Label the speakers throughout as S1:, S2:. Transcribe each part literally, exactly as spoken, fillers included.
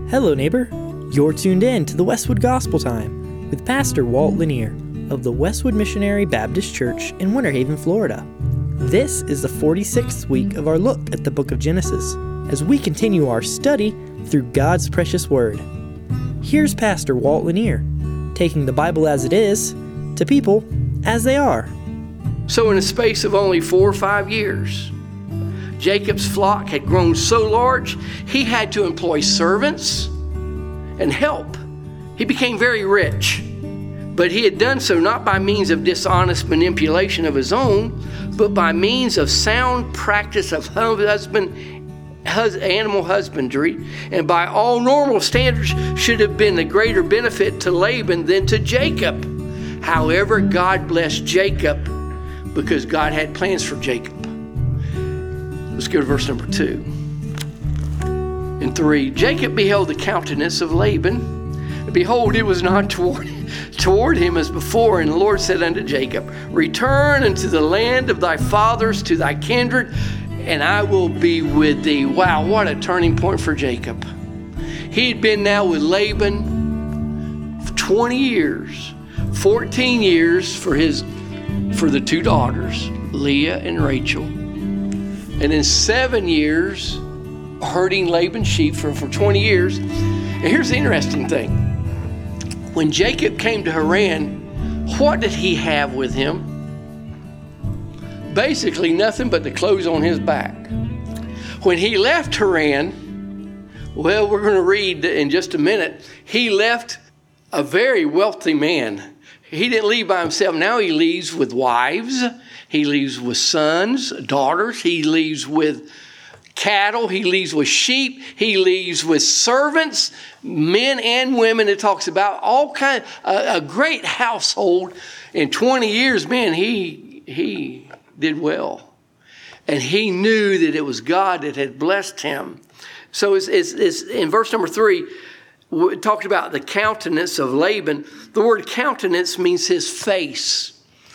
S1: Hello, neighbor. You're tuned in to the Westwood Gospel Time with Pastor Walt Lanier of the Westwood Missionary Baptist Church in Winter Haven, Florida. This is the forty-sixth week of our look at the book of Genesis as we continue our study through God's precious word. Here's Pastor Walt Lanier, taking the Bible as it is to people as they are.
S2: So in a space of only four or five years, Jacob's flock had grown so large, he had to employ servants and help. He became very rich, but he had done so not by means of dishonest manipulation of his own, but by means of sound practice of husband, hus, animal husbandry, and by all normal standards should have been a greater benefit to Laban than to Jacob. However, God blessed Jacob because God had plans for Jacob. Let's go to verse number two and three. Jacob beheld the countenance of Laban, and behold, it was not toward, toward him as before. And the Lord said unto Jacob, return unto the land of thy fathers, to thy kindred, and I will be with thee. Wow, what a turning point for Jacob. He had been now with Laban for twenty years, fourteen years for his for the two daughters, Leah and Rachel. And in seven years, herding Laban's sheep for, for twenty years. And here's the interesting thing. When Jacob came to Haran, what did he have with him? Basically nothing but the clothes on his back. When he left Haran, well, we're going to read in just a minute, he left a very wealthy man. He didn't leave by himself. Now he leaves with wives. He leaves with sons, daughters. He leaves with cattle. He leaves with sheep. He leaves with servants, men and women. It talks about all kind of a, a great household. In twenty years, man, he he did well. And he knew that it was God that had blessed him. So it's, it's, it's in verse number three, it talked about the countenance of Laban. The word countenance means his face.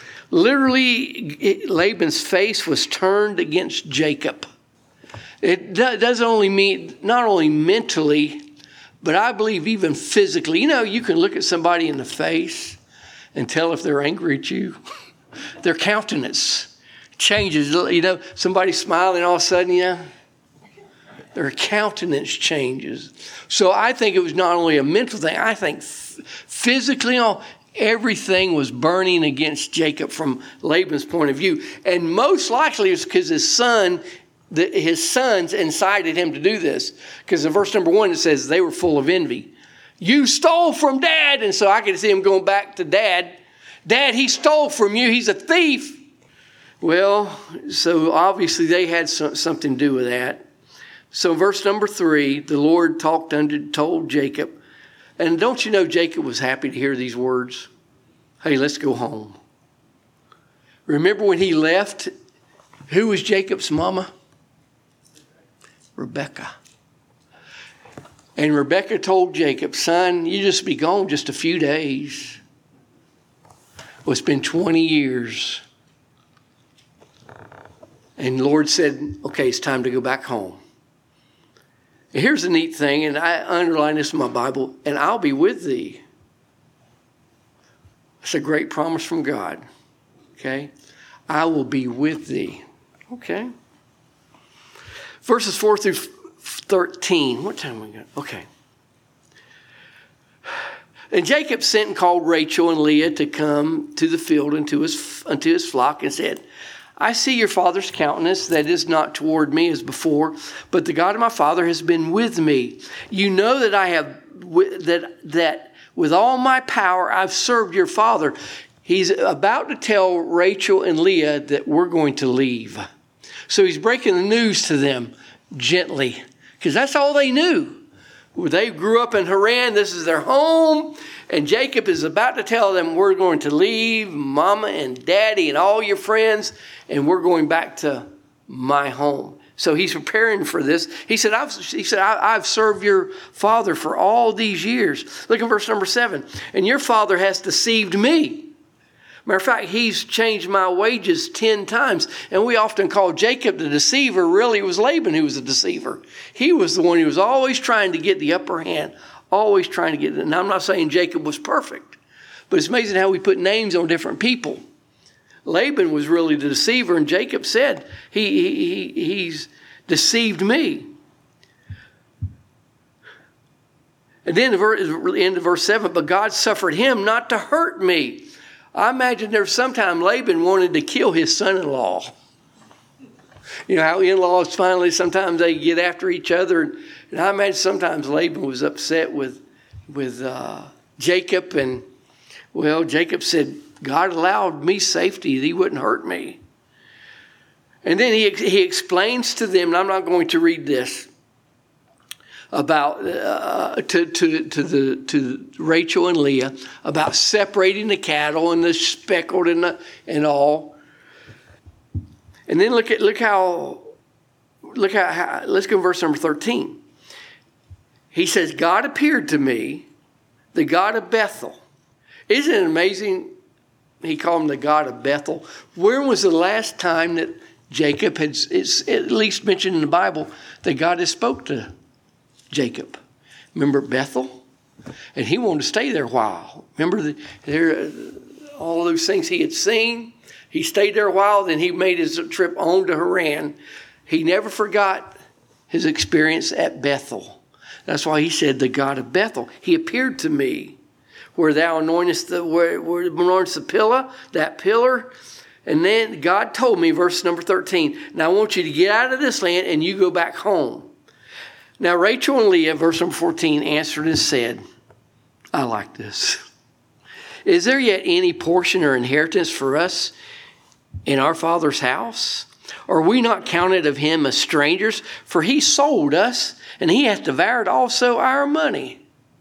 S2: Literally, Laban's face was turned against Jacob. It doesn't only mean, not only mentally, but I believe even physically. You know, you can look at somebody in the face and tell if they're angry at you. Their countenance changes. You know, somebody smiling, all of a sudden, you know, their countenance changes. So I think it was not only a mental thing. I think f- physically, all everything was burning against Jacob from Laban's point of view. And most likely it's because his son, the, his sons incited him to do this. Because in verse number one, it says they were full of envy. You stole from Dad. And so I could see him going back to Dad. Dad, he stole from you. He's a thief. Well, so obviously they had so, something to do with that. So verse number three, the Lord talked unto, told Jacob, and don't you know Jacob was happy to hear these words? Hey, let's go home. Remember when he left, who was Jacob's mama? Rebekah. And Rebekah told Jacob, son, you just be gone just a few days. Well, it's been twenty years. And the Lord said, okay, it's time to go back home. Here's the neat thing, and I underline this in my Bible, and I'll be with thee. It's a great promise from God, okay? I will be with thee, okay? Verses four through thirteen. What time we got? Okay. And Jacob sent and called Rachel and Leah to come to the field unto his, unto his flock and said, I see your father's countenance that is not toward me as before, but the God of my father has been with me. You know that I have that that with all my power I've served your father. He's about to tell Rachel and Leah that we're going to leave. So he's breaking the news to them gently, because that's all they knew. They grew up in Haran. This is their home. And Jacob is about to tell them, we're going to leave Mama and Daddy and all your friends, and we're going back to my home. So he's preparing for this. He said, I've, he said, I, I've served your father for all these years. Look at verse number seven. And your father has deceived me Matter of fact, he's changed my wages ten times. And we often call Jacob the deceiver. Really, it was Laban who was the deceiver. He was the one who was always trying to get the upper hand, always trying to get it. And I'm not saying Jacob was perfect, but it's amazing how we put names on different people. Laban was really the deceiver, and Jacob said, he, he, he he's deceived me. And then the end of verse seven, but God suffered him not to hurt me. I imagine there was sometime Laban wanted to kill his son-in-law. You know how in-laws finally, sometimes they get after each other. And I imagine sometimes Laban was upset with, with uh, Jacob. And, well, Jacob said, God allowed me safety. He wouldn't hurt me. And then he, he explains to them, and I'm not going to read this, about uh, to to to the to Rachel and Leah about separating the cattle and the speckled and the, and all. And then look at look how look how, how let's go to verse number thirteen. He says, God appeared to me, the God of Bethel. Isn't it amazing? He called him the God of Bethel. When was the last time that Jacob had, it's at least mentioned in the Bible, that God had spoke to Jacob? Remember Bethel? And he wanted to stay there a while. Remember the, there, all those things he had seen? He stayed there a while, then he made his trip on to Haran. He never forgot his experience at Bethel. That's why he said, the God of Bethel. He appeared to me where thou anointest the, where, where anointest the pillar, that pillar. And then God told me, verse number thirteen, now I want you to get out of this land and you go back home. Now, Rachel and Leah, verse number fourteen, answered and said, I like this. Is there yet any portion or inheritance for us in our father's house? Are we not counted of him as strangers? For he sold us, and he hath devoured also our money.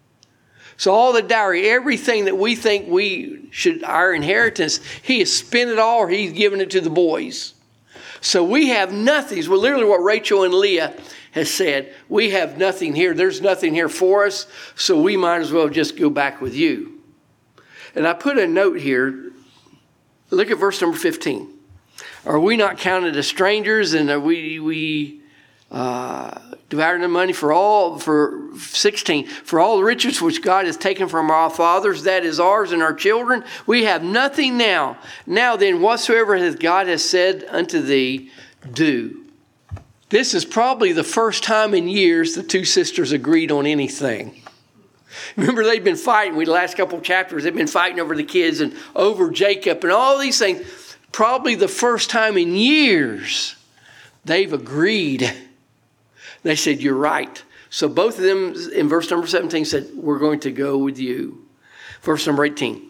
S2: So all the dowry, everything that we think we should, our inheritance, he has spent it all, or he's given it to the boys. So we have nothing. It's literally what Rachel and Leah has said. We have nothing here. There's nothing here for us, so we might as well just go back with you. And I put a note here. Look at verse number fifteen. Are we not counted as strangers, and are we we uh, devouring the money for all, for sixteen, for all the riches which God has taken from our fathers, that is ours and our children? We have nothing now. Now then, whatsoever hath God has said unto thee, do. This is probably the first time in years the two sisters agreed on anything. Remember, they'd been fighting. We the last couple of chapters, they've been fighting over the kids and over Jacob and all these things. Probably the first time in years they've agreed. They said, you're right. So both of them in verse number seventeen said, we're going to go with you. Verse number eighteen.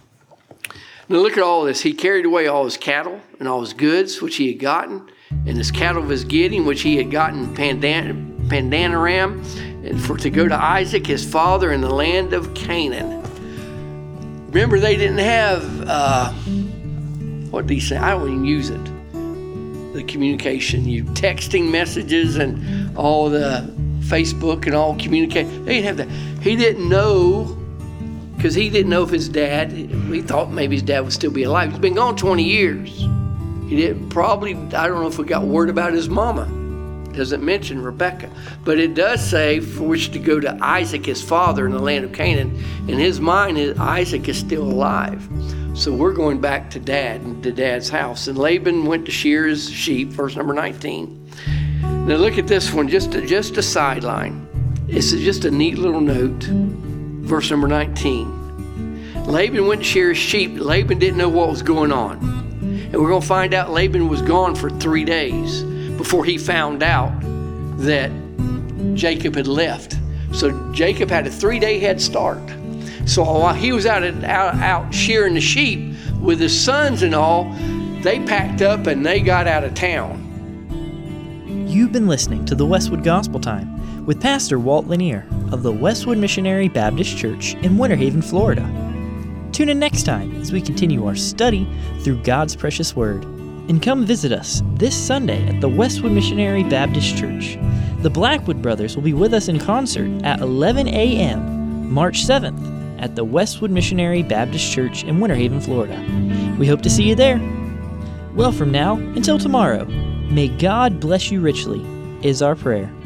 S2: Now look at all this. He carried away all his cattle and all his goods, which he had gotten, and his cattle of his getting, which he had gotten Pandan- Pandanaram, and for to go to Isaac, his father, in the land of Canaan. Remember, they didn't have, uh, what did he say? I don't even use it. The communication, you texting messages and all the Facebook and all communicate. They didn't have that. He didn't know, because he didn't know if his dad, he thought maybe his dad would still be alive. He's been gone twenty years. He didn't probably, I don't know if we got word about his mama. It doesn't mention Rebecca. But it does say for which to go to Isaac, his father, in the land of Canaan. In his mind, Isaac is still alive. So we're going back to dad, to dad's house. And Laban went to shear his sheep, verse number nineteen. Now look at this one, just a, just a sideline. It's just a neat little note. Verse number nineteen. Laban went to shear his sheep. Laban didn't know what was going on. And we're going to find out Laban was gone for three days before he found out that Jacob had left. So Jacob had a three-day head start. So while he was out, out, out shearing the sheep with his sons and all, they packed up and they got out of town.
S1: You've been listening to the Westwood Gospel Time with Pastor Walt Lanier of the Westwood Missionary Baptist Church in Winter Haven, Florida. Tune in next time as we continue our study through God's precious Word. And come visit us this Sunday at the Westwood Missionary Baptist Church. The Blackwood Brothers will be with us in concert at eleven a.m. March seventh at the Westwood Missionary Baptist Church in Winter Haven, Florida. We hope to see you there. Well, from now until tomorrow, may God bless you richly, is our prayer.